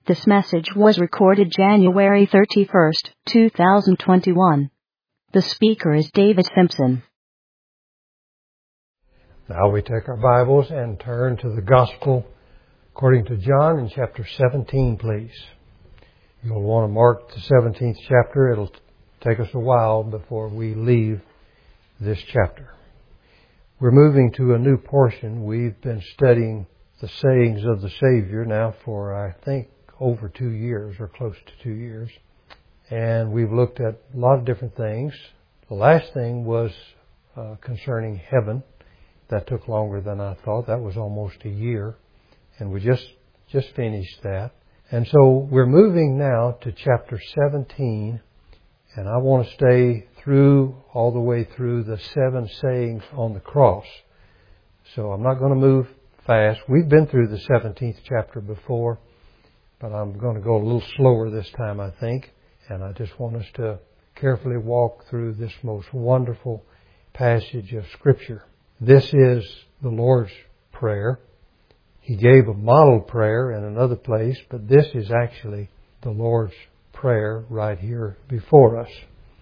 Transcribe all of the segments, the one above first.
This message was recorded January 31st, 2021. The speaker is David Simpson. Now we take our Bibles and turn to the Gospel according to John in chapter 17, please. You'll want to mark the 17th chapter. It'll take us a while before we leave this chapter. We're moving to a new portion. We've been studying the sayings of the Savior now for, I think, over 2 years or close to 2 years. And we've looked at a lot of different things. The last thing was concerning heaven. That took longer than I thought. That was almost a year. And we just finished that. And so we're moving now to chapter 17. And I want to stay all the way through the 7 sayings on the cross. So I'm not going to move fast. We've been through the 17th chapter before. But I'm going to go a little slower this time, I think. And I just want us to carefully walk through this most wonderful passage of Scripture. This is the Lord's Prayer. He gave a model prayer in another place, but this is actually the Lord's Prayer right here before us.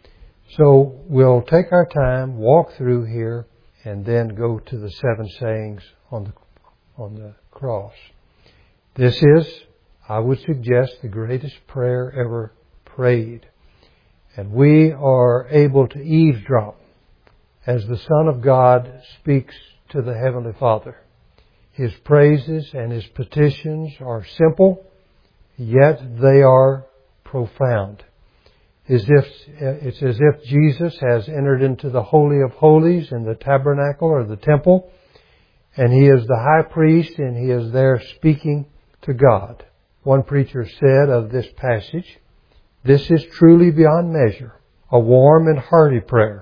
So we'll take our time, walk through here, and then go to the 7 sayings on the cross. This is, I would suggest, the greatest prayer ever prayed. And we are able to eavesdrop as the Son of God speaks to the Heavenly Father. His praises and His petitions are simple, yet they are profound. It's as if Jesus has entered into the Holy of Holies in the tabernacle or the temple, and He is the high priest and He is there speaking to God. One preacher said of this passage, "This is truly beyond measure, a warm and hearty prayer.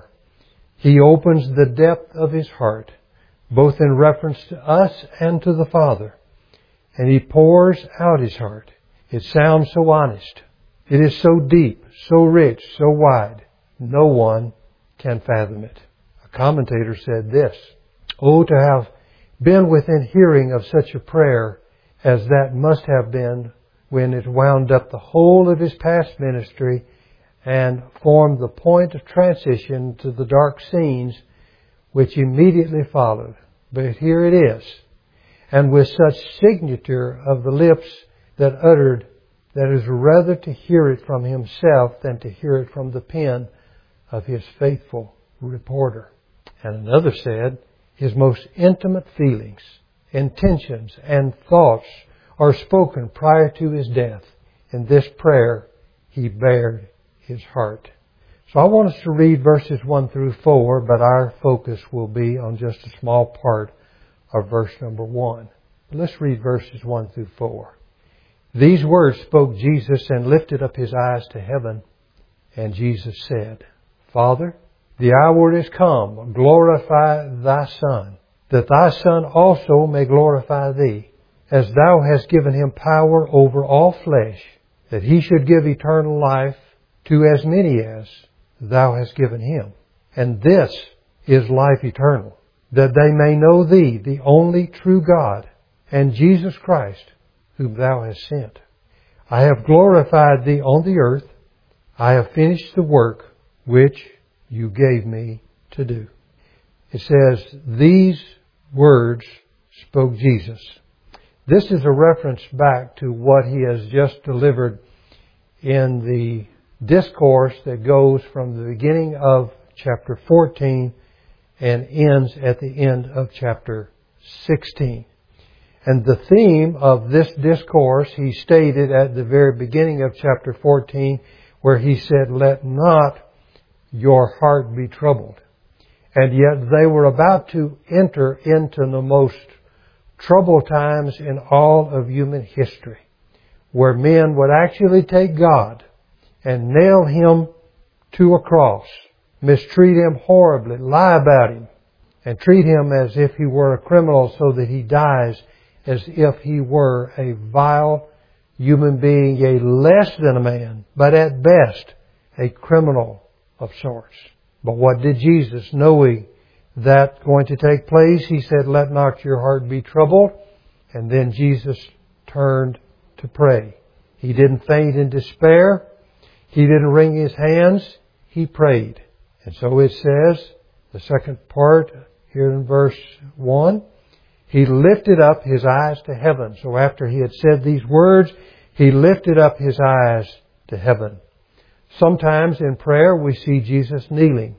He opens the depth of His heart, both in reference to us and to the Father, and He pours out His heart. It sounds so honest. It is so deep, so rich, so wide. No one can fathom it." A commentator said this, "Oh, to have been within hearing of such a prayer as that must have been when it wound up the whole of His past ministry and formed the point of transition to the dark scenes which immediately followed. But here it is, and with such signature of the lips that uttered, that is rather to hear it from Himself than to hear it from the pen of His faithful reporter." And another said, "His most intimate feelings, intentions, and thoughts are spoken prior to His death. In this prayer, He bared His heart." So I want us to read verses 1 through 4, but our focus will be on just a small part of verse number 1. But let's read verses 1 through 4. "These words spoke Jesus and lifted up His eyes to heaven. And Jesus said, Father, the hour is come. Glorify Thy Son, that Thy Son also may glorify Thee, as Thou hast given Him power over all flesh, that He should give eternal life to as many as Thou hast given Him. And this is life eternal, that they may know Thee, the only true God, and Jesus Christ, whom Thou hast sent. I have glorified Thee on the earth. I have finished the work which You gave Me to do." It says, "These words spoke Jesus." This is a reference back to what He has just delivered in the discourse that goes from the beginning of chapter 14 and ends at the end of chapter 16. And the theme of this discourse He stated at the very beginning of chapter 14, where He said, "Let not your heart be troubled." And yet they were about to enter into the most troubled times in all of human history, where men would actually take God and nail Him to a cross, mistreat Him horribly, lie about Him, and treat Him as if He were a criminal so that He dies as if He were a vile human being, a less than a man, but at best a criminal of sorts. But what did Jesus, knowing that going to take place, He said, "Let not your heart be troubled." And then Jesus turned to pray. He didn't faint in despair. He didn't wring His hands. He prayed. And so it says, the second part here in verse 1, He lifted up His eyes to heaven. So after He had said these words, He lifted up His eyes to heaven. Sometimes in prayer we see Jesus kneeling.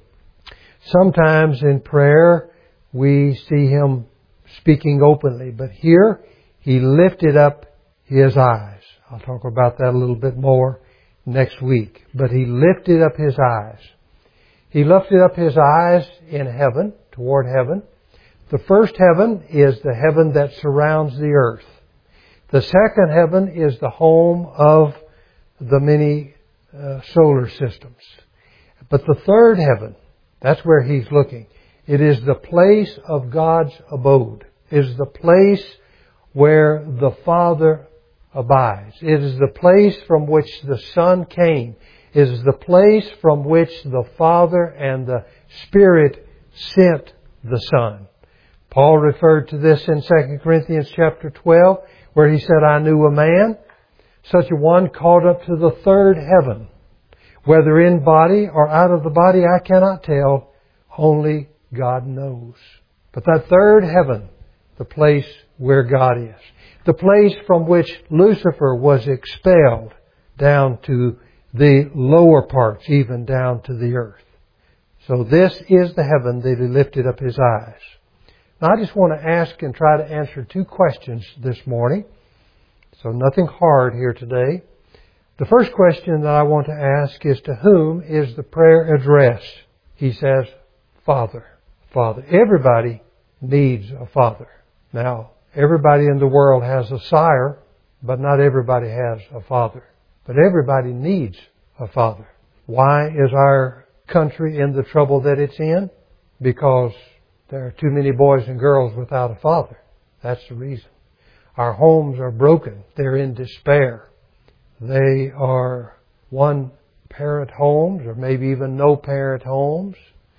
Sometimes in prayer we see Him speaking openly. But here He lifted up His eyes. I'll talk about that a little bit more next week. But He lifted up His eyes. He lifted up His eyes in heaven, toward heaven. The first heaven is the heaven that surrounds the earth. The second heaven is the home of the many solar systems. But the third heaven, that's where He's looking. It is the place of God's abode. It is the place where the Father abides. It is the place from which the Son came. It is the place from which the Father and the Spirit sent the Son. Paul referred to this in 2 Corinthians chapter 12, where he said, I knew a man, such a one called up to the third heaven. Whether in body or out of the body, I cannot tell. Only God knows. But that third heaven, the place where God is. The place from which Lucifer was expelled down to the lower parts, even down to the earth. So this is the heaven that He lifted up His eyes. Now I just want to ask and try to answer two questions this morning. So nothing hard here today. The first question that I want to ask is, to whom is the prayer addressed? He says, Father. Father. Everybody needs a father. Now, everybody in the world has a sire, but not everybody has a father. But everybody needs a father. Why is our country in the trouble that it's in? Because there are too many boys and girls without a father. That's the reason. Our homes are broken. They're in despair. They are one-parent homes, or maybe even no-parent homes,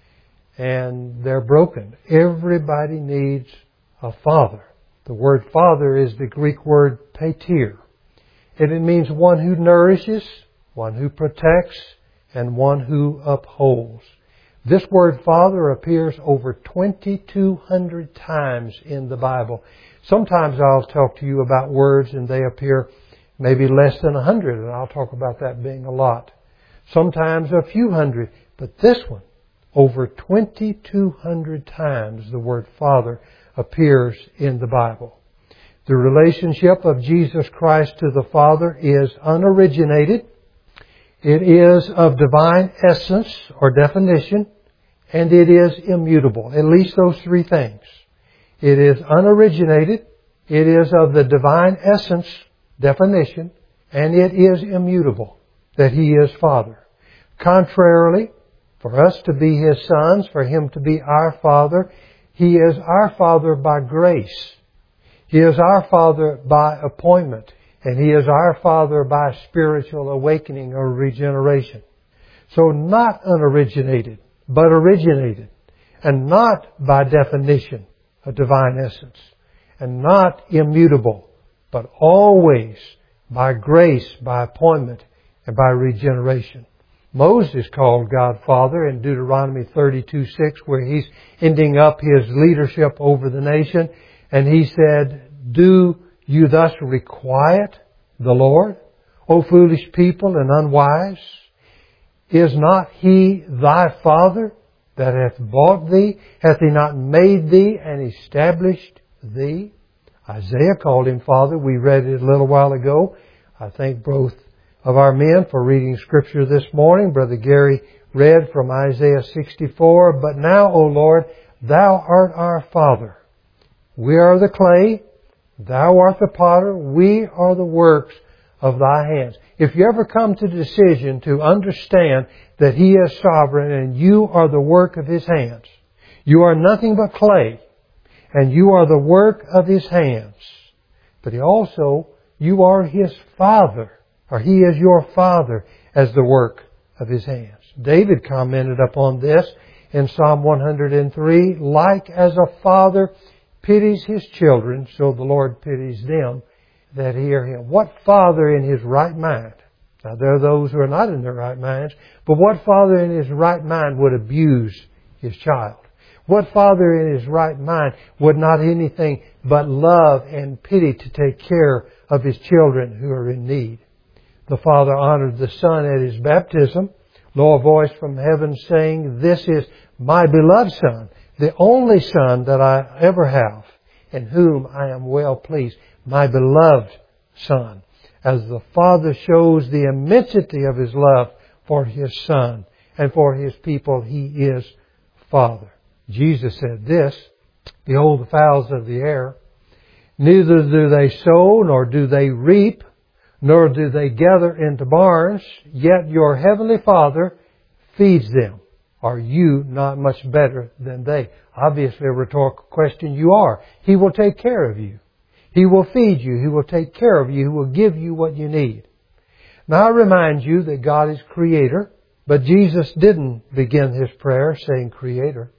and they're broken. Everybody needs a father. The word father is the Greek word pater. And it means one who nourishes, one who protects, and one who upholds. This word father appears over 2,200 times in the Bible. Sometimes I'll talk to you about words and they appear maybe less than 100, and I'll talk about that being a lot. Sometimes a few hundred, but this one, over 2,200 times the word Father appears in the Bible. The relationship of Jesus Christ to the Father is unoriginated. It is of divine essence or definition, and it is immutable. At least those three things. It is unoriginated, it is of the divine essence, definition, and it is immutable, that He is Father. Contrarily, for us to be His sons, for Him to be our Father, He is our Father by grace. He is our Father by appointment, and He is our Father by spiritual awakening or regeneration. So not unoriginated, but originated, and not by definition a divine essence, and not immutable, but always by grace, by appointment, and by regeneration. Moses called God Father in Deuteronomy 32:6, where he's ending up his leadership over the nation, and he said, Do you thus requite the Lord, O foolish people and unwise? Is not He thy Father that hath bought thee? Hath He not made thee and established thee? Isaiah called Him Father. We read it a little while ago. I thank both of our men for reading Scripture this morning. Brother Gary read from Isaiah 64. But now, O Lord, Thou art our Father. We are the clay. Thou art the potter. We are the works of Thy hands. If you ever come to the decision to understand that He is sovereign and you are the work of His hands, you are nothing but clay, and you are the work of His hands. But you are His Father, or He is your Father as the work of His hands. David commented upon this in Psalm 103, like as a father pities his children, so the Lord pities them. that hear Him? What father in his right mind? Now, there are those who are not in their right minds, but what father in his right mind would abuse his child? What father in his right mind would not anything but love and pity to take care of his children who are in need? The Father honored the Son at His baptism. Lo, a voice from heaven saying, "This is my beloved Son, the only Son that I ever have, in whom I am well pleased." My beloved Son. As the Father shows the immensity of His love for His Son and for His people, He is Father. Jesus said this, "Behold the fowls of the air. Neither do they sow, nor do they reap, nor do they gather into barns, yet your heavenly Father feeds them. Are you not much better than they?" Obviously a rhetorical question. You are. He will take care of you. He will feed you. He will take care of you. He will give you what you need. Now I remind you that God is Creator, but Jesus didn't begin His prayer saying Creator.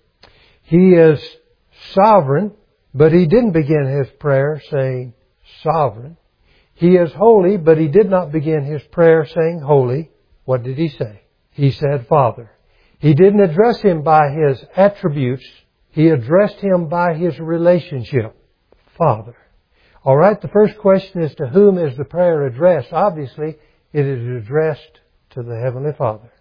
He is sovereign, but He didn't begin His prayer saying Sovereign. He is holy, but He did not begin His prayer saying Holy. What did He say? He said Father. He didn't address Him by His attributes. He addressed Him by His relationship. Father. All right, the first question is, to whom is the prayer addressed? Obviously, it is addressed to the Heavenly Father.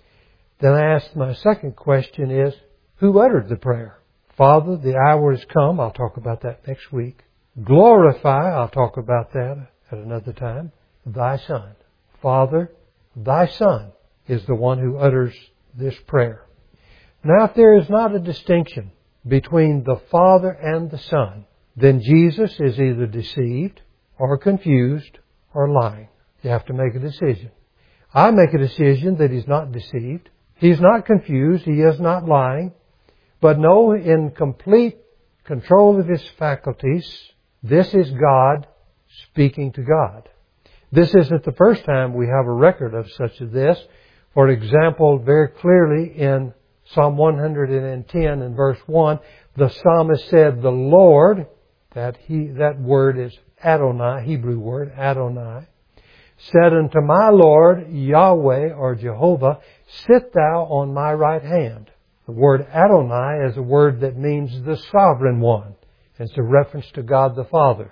Then I ask my second question is, who uttered the prayer? Father, the hour has come. I'll talk about that next week. Glorify. I'll talk about that at another time. Thy Son. Father, Thy Son is the one who utters this prayer. Now, if there is not a distinction between the Father and the Son, then Jesus is either deceived or confused or lying. You have to make a decision. I make a decision that He's not deceived. He's not confused. He is not lying. But no, in complete control of His faculties, this is God speaking to God. This isn't the first time we have a record of such as this. For example, very clearly in Psalm 110 and verse 1, the psalmist said, "The Lord," that word is Adonai, Hebrew word, Adonai, "said unto my Lord, Yahweh," or Jehovah, "sit thou on my right hand." The word Adonai is a word that means the sovereign one. It's a reference to God the Father.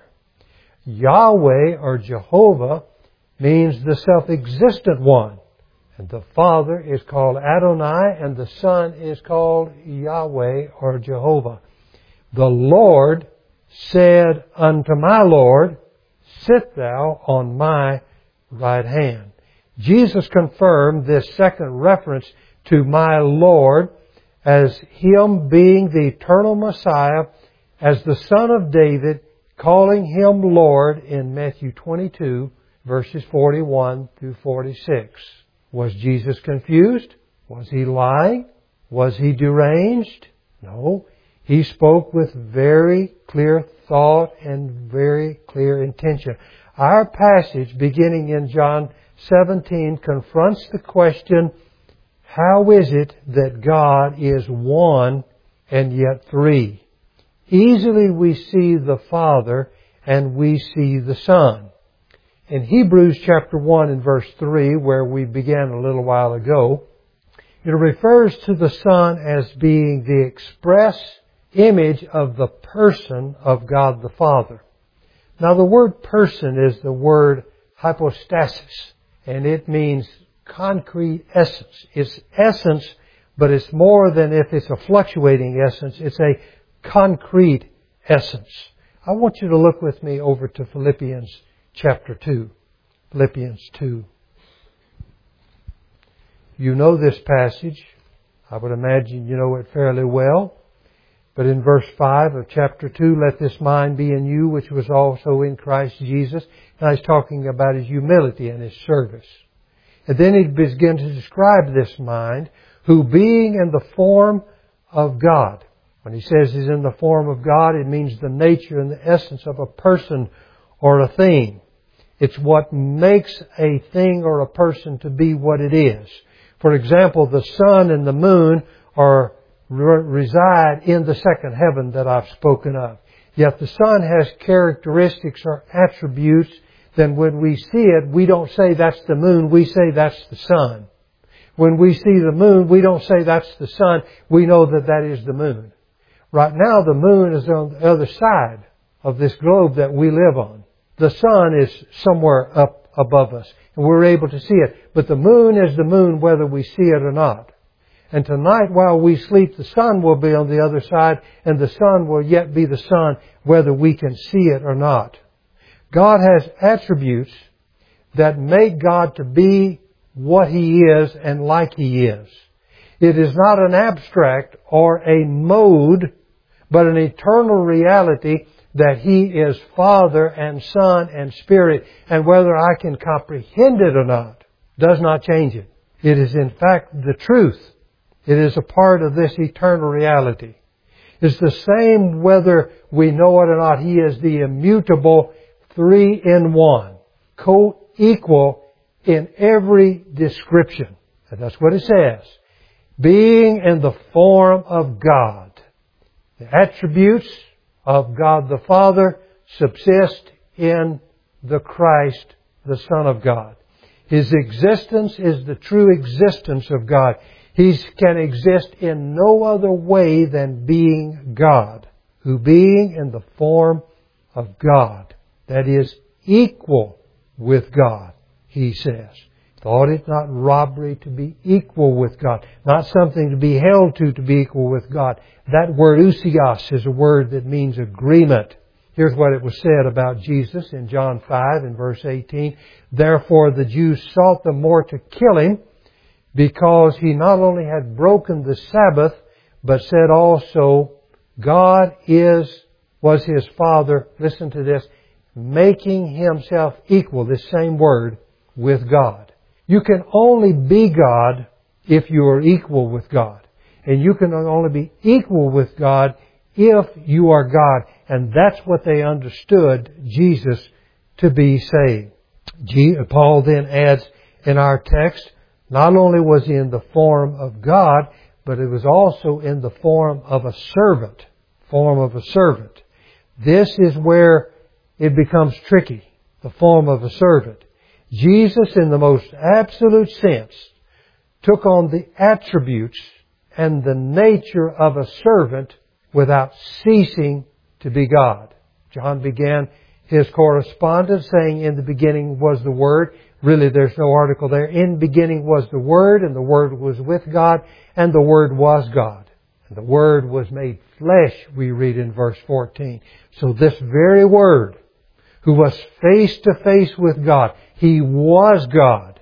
Yahweh, or Jehovah, means the self-existent one. And the Father is called Adonai, and the Son is called Yahweh, or Jehovah. The Lord said unto my Lord, "Sit thou on my right hand." Jesus confirmed this second reference to my Lord as Him being the eternal Messiah, as the Son of David, calling Him Lord in Matthew 22, verses 41 through 46. Was Jesus confused? Was He lying? Was He deranged? No. He spoke with very clear thought and very clear intention. Our passage, beginning in John 17, confronts the question, how is it that God is one and yet three? Easily we see the Father and we see the Son. In Hebrews chapter 1 and verse 3, where we began a little while ago, it refers to the Son as being the express image of the person of God the Father. Now the word person is the word hypostasis, and it means concrete essence. It's essence, but it's more than if it's a fluctuating essence. It's a concrete essence. I want you to look with me over to Philippians chapter 2. Philippians 2. You know this passage. I would imagine you know it fairly well. But in verse 5 of chapter 2, "Let this mind be in you, which was also in Christ Jesus." Now he's talking about His humility and His service. And then he begins to describe this mind, who being in the form of God. When he says He's in the form of God, it means the nature and the essence of a person or a thing. It's what makes a thing or a person to be what it is. For example, the sun and the moon reside in the second heaven that I've spoken of. Yet the sun has characteristics or attributes. Then when we see it, we don't say that's the moon, we say that's the sun. When we see the moon, we don't say that's the sun, we know that that is the moon. Right now the moon is on the other side of this globe that we live on. The sun is somewhere up above us, and we're able to see it. But the moon is the moon whether we see it or not. And tonight while we sleep, the sun will be on the other side, and the sun will yet be the sun whether we can see it or not. God has attributes that make God to be what He is and like He is. It is not an abstract or a mode, but an eternal reality that He is Father and Son and Spirit, and whether I can comprehend it or not does not change it. It is in fact the truth. It is a part of this eternal reality. It's the same whether we know it or not. He is the immutable 3-in-1, co-equal in every description. And that's what it says. Being in the form of God. The attributes of God the Father subsist in the Christ, the Son of God. His existence is the true existence of God. He can exist in no other way than being God, who being in the form of God, that is, equal with God, He says. Thought it not robbery to be equal with God, not something to be held to be equal with God. That word ousios is a word that means agreement. Here's what it was said about Jesus in John 5 and verse 18. Therefore the Jews sought the more to kill Him, because He not only had broken the Sabbath, but said also, God was His Father, listen to this, making Himself equal, this same word, with God. You can only be God if you are equal with God. And you can only be equal with God if you are God. And that's what they understood Jesus to be saying. Paul then adds in our text, not only was He in the form of God, but it was also in the form of a servant. This is where it becomes tricky, the form of a servant. Jesus, in the most absolute sense, took on the attributes and the nature of a servant without ceasing to be God. John began his correspondence saying, in the beginning was the Word. Really, there's no article there. In the beginning was the Word, and the Word was with God, and the Word was God. And the Word was made flesh, we read in verse 14. So this very Word, who was face to face with God, He was God,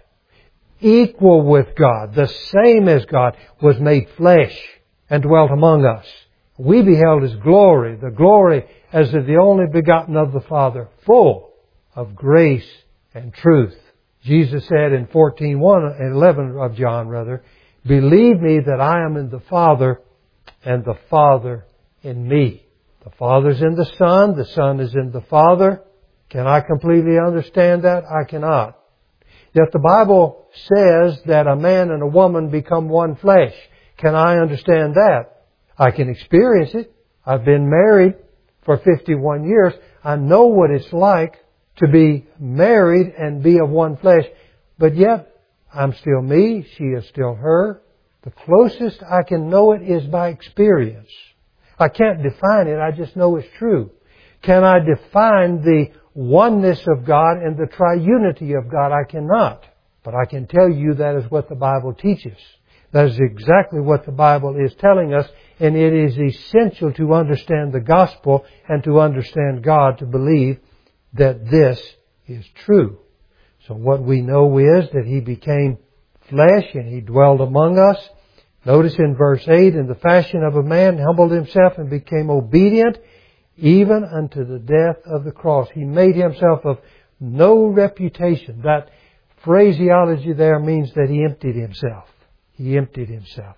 equal with God, the same as God, was made flesh and dwelt among us. We beheld His glory, the glory as of the only begotten of the Father, full of grace and truth. Jesus said in 14:1 and 11 of John, believe me that I am in the Father and the Father in me. The Father's in the Son is in the Father. Can I completely understand that? I cannot. Yet the Bible says that a man and a woman become one flesh. Can I understand that? I can experience it. I've been married for 51 years. I know what it's like to be married and be of one flesh. But yet, I'm still me. She is still her. The closest I can know it is by experience. I can't define it. I just know it's true. Can I define the oneness of God and the triunity of God? I cannot. But I can tell you that is what the Bible teaches. That is exactly what the Bible is telling us, and it is essential to understand the gospel and to understand God to believe that this is true. So what we know is that He became flesh and He dwelled among us. Notice in verse 8, in the fashion of a man, humbled Himself and became obedient, even unto the death of the cross. He made Himself of no reputation. That phraseology there means that He emptied Himself. He emptied Himself.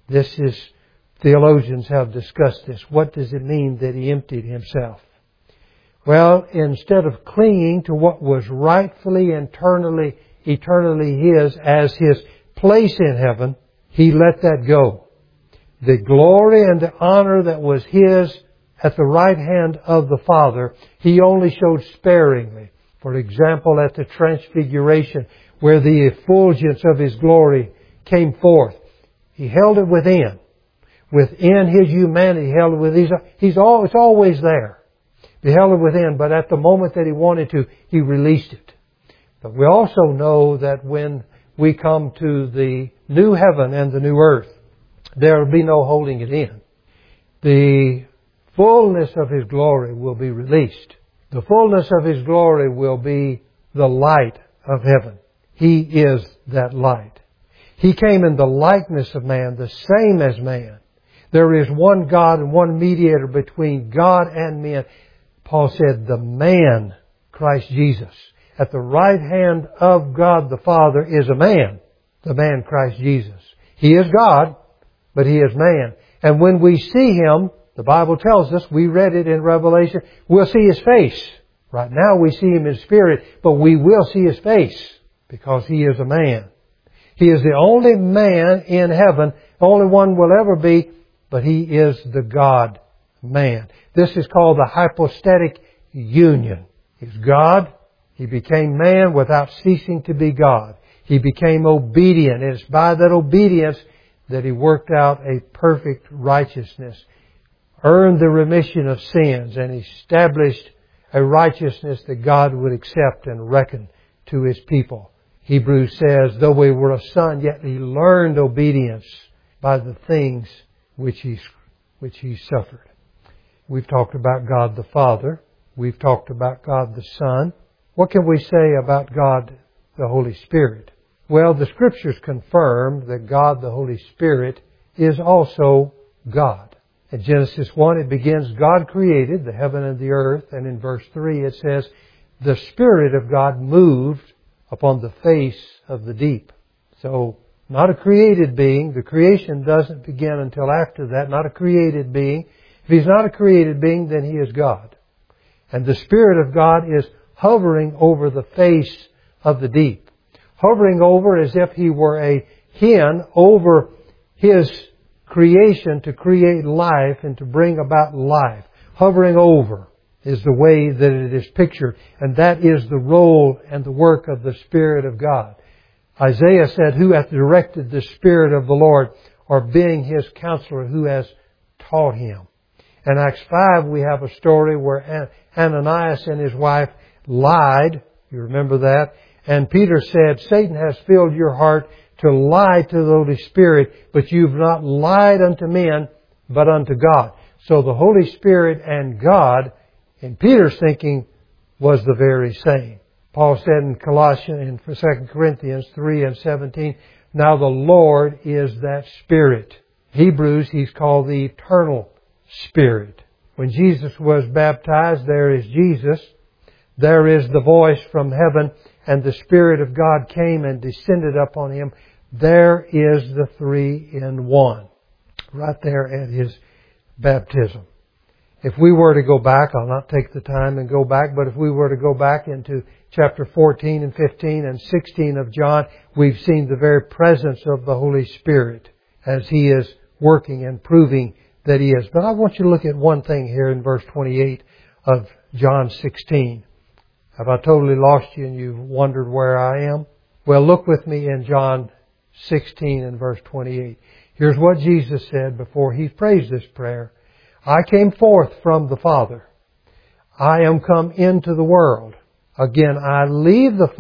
Theologians have discussed this. What does it mean that He emptied Himself? Well, instead of clinging to what was rightfully, eternally His as His place in heaven, He let that go. The glory and the honor that was His at the right hand of the Father, He only showed sparingly. For example, at the Transfiguration, where the effulgence of His glory came forth, He held it within. Within His humanity, He held it within. It's always there. He held it within, but at the moment that He wanted to, He released it. But we also know that when we come to the new heaven and the new earth, there will be no holding it in. The fullness of His glory will be released. The fullness of His glory will be the light of heaven. He is that light. He came in the likeness of man, the same as man. There is one God and one mediator between God and men. Paul said, the man, Christ Jesus. At the right hand of God the Father is a man, the man Christ Jesus. He is God, but He is man. And when we see Him, the Bible tells us, we read it in Revelation, we'll see His face. Right now we see Him in spirit, but we will see His face because He is a man. He is the only man in heaven, the only one will ever be, but He is the God-man. This is called the hypostatic union. He's God. He became man without ceasing to be God. He became obedient. And it's by that obedience that He worked out a perfect righteousness, earned the remission of sins, and established a righteousness that God would accept and reckon to His people. Hebrews says, though we were a son, yet He learned obedience by the things which He suffered. We've talked about God the Father. We've talked about God the Son. What can we say about God the Holy Spirit? Well, the Scriptures confirm that God the Holy Spirit is also God. In Genesis 1 it begins, God created the heaven and the earth. And in verse 3 it says, the Spirit of God moved upon the face of the deep. So, not a created being. The creation doesn't begin until after that. Not a created being. If He's not a created being, then He is God. And the Spirit of God is hovering over the face of the deep. Hovering over as if He were a hen over His creation to create life and to bring about life. Hovering over is the way that it is pictured. And that is the role and the work of the Spirit of God. Isaiah said, who hath directed the Spirit of the Lord, or being His counselor, who has taught Him? In Acts 5 we have a story where Ananias and his wife lied. You remember that? And Peter said, Satan has filled your heart to lie to the Holy Spirit, but you've not lied unto men, but unto God. So the Holy Spirit and God, in Peter's thinking, was the very same. Paul said in Colossians, in 2 Corinthians 3 and 17, now the Lord is that Spirit. Hebrews, He's called the eternal Spirit. When Jesus was baptized, there is Jesus. There is the voice from heaven, and the Spirit of God came and descended upon Him. There is the three in one, right there at His baptism. If we were to go back, I'll not take the time and go back, but if we were to go back into chapter 14 and 15 and 16 of John, we've seen the very presence of the Holy Spirit as He is working and proving that He is. But I want you to look at one thing here in verse 28 of John 16. Have I totally lost you and you've wondered where I am? Well, look with me in John 16 and verse 28. Here's what Jesus said before He prays this prayer. I came forth from the Father. I am come into the world. Again, I leave the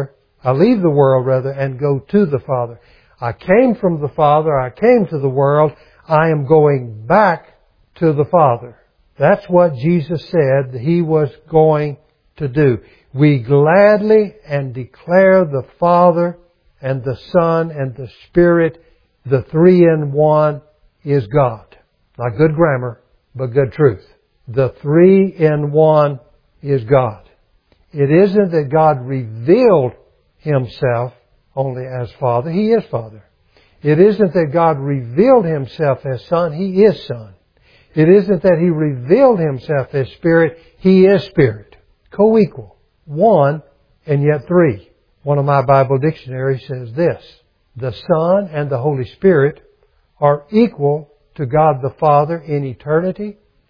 world and go to the Father. I came from the Father. I came to the world. I am going back to the Father. That's what Jesus said He was going to do. We gladly and declare the Father and the Son and the Spirit, the three in one, is God. Not good grammar, but good truth. The three in one is God. It isn't that God revealed Himself only as Father. He is Father. It isn't that God revealed Himself as Son. He is Son. It isn't that He revealed Himself as Spirit. He is Spirit. Co-equal. One and yet three. One of my Bible dictionaries says this: the Son and the Holy Spirit are equal to God the Father in eternity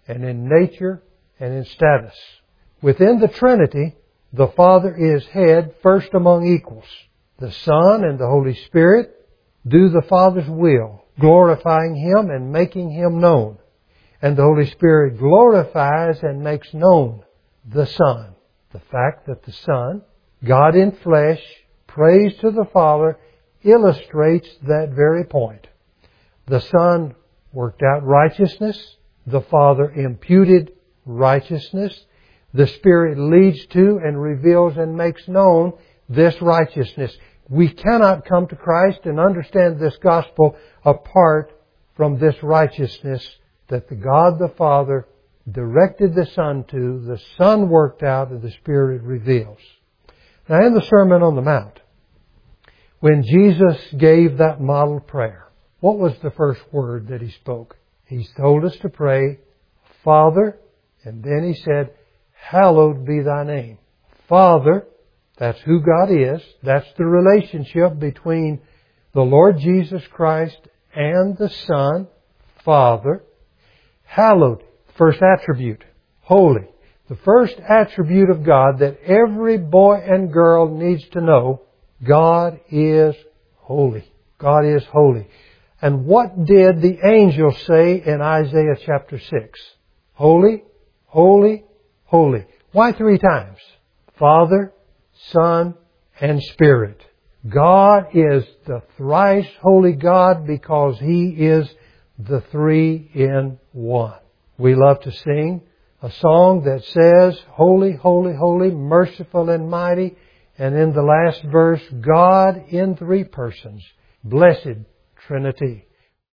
and in nature and in status. Within the Trinity, the Father is head first among equals. The Son and the Holy Spirit do the Father's will, glorifying Him and making Him known. And the Holy Spirit glorifies and makes known the Son. The fact that the Son, God in flesh, prays to the Father, illustrates that very point. The Son worked out righteousness. The Father imputed righteousness. The Spirit leads to and reveals and makes known this righteousness. We cannot come to Christ and understand this gospel apart from this righteousness that the God the Father directed the Son to, the Son worked out, and the Spirit reveals. Now in the Sermon on the Mount, when Jesus gave that model prayer, what was the first word that He spoke? He told us to pray, Father, and then He said, hallowed be Thy name. Father, that's who God is. That's the relationship between the Lord Jesus Christ and the Son, Father. Hallowed, first attribute, holy. The first attribute of God that every boy and girl needs to know, God is holy. God is holy. And what did the angel say in Isaiah chapter 6? Holy, holy, holy. Why 3 times? Father, Son, and Spirit. God is the thrice holy God because He is the 3 in 1. We love to sing a song that says, Holy, holy, holy, merciful and mighty. And in the last verse, God in 3 persons, blessed Trinity.